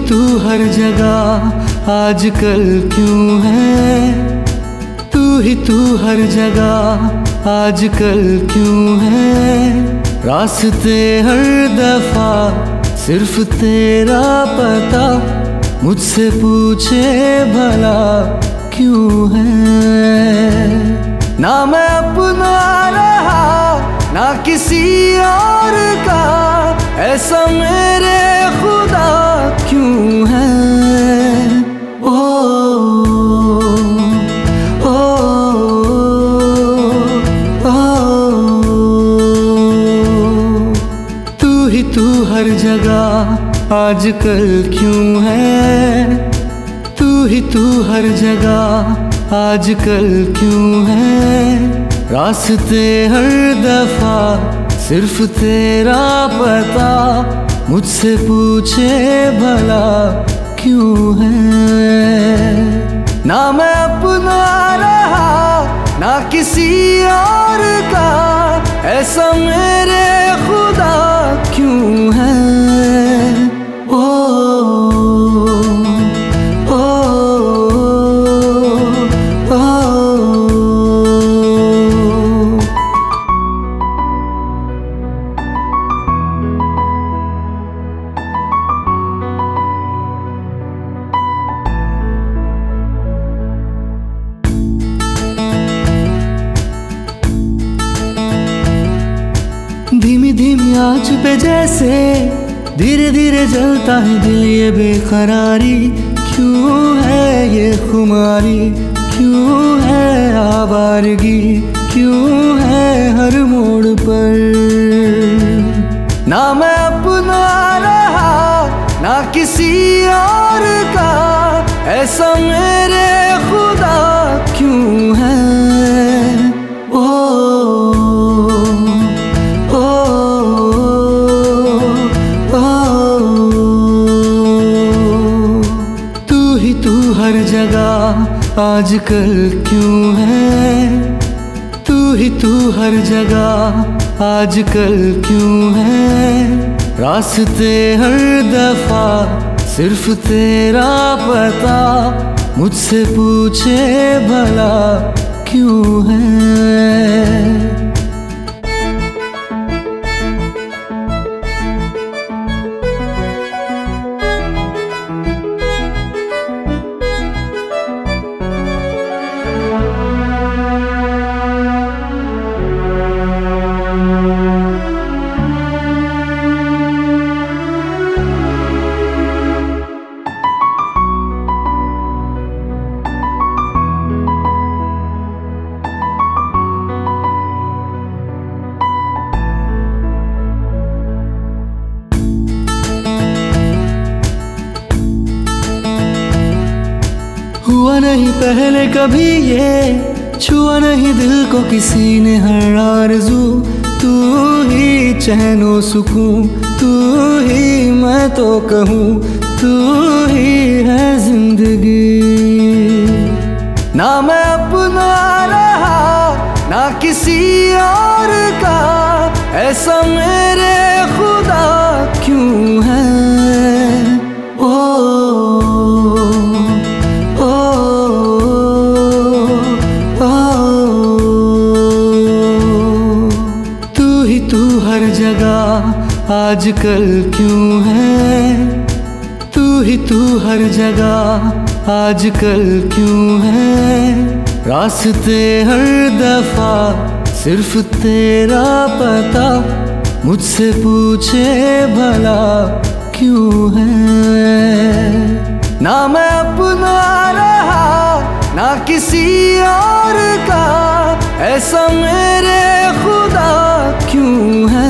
तू हर जगह आजकल क्यों है, तू हर जगह आजकल क्यों है। रास्ते हर दफा सिर्फ तेरा पता, मुझसे पूछे भला क्यों है। ना मैं अपना रहा ना किसी और का, ऐसा मेरे खुदा क्यों है। ओ ओ ओ तू हर जगह आजकल क्यों है, तू हर जगह आजकल क्यों है। रास्ते हर दफा सिर्फ तेरा पता, मुझसे पूछे भला क्यों है। ना मैं अपना रहा ना किसी और का, ऐसा मेरे खुदा क्यों है। ओ ओ ओ धीमी धीमी आँच पे जैसे धीरे धीरे जलता है दिल, ये बेकरारी क्यों है, ये खुमारी क्यों है, आवारगी क्यों है हर मोड़ पर। ना मैं अपना रहा ना किसी और का, ऐसा मेरे खुदा क्यों है। तू हर जगह आजकल क्यों है, तू हर जगह आजकल क्यों है। रास्ते हर दफा सिर्फ तेरा पता, मुझसे पूछे भला क्यों है। हुआ नहीं पहले कभी ये, छुआ नहीं दिल को किसी ने हर आरज़ू। तू ही चैनो सुकून, तू ही मैं तो कहूँ, तू ही है जिंदगी। ना मैं अपना रहा ना किसी और का, ऐसा मेरे खुदा क्यों है। तू हर जगह आजकल क्यों है, तू हर जगह आजकल क्यों है। रास्ते हर दफा सिर्फ तेरा पता, मुझसे पूछे भला क्यों है। ना मैं अपना रहा ना किसी और का, ऐसा मेरे खुदा क्यों है।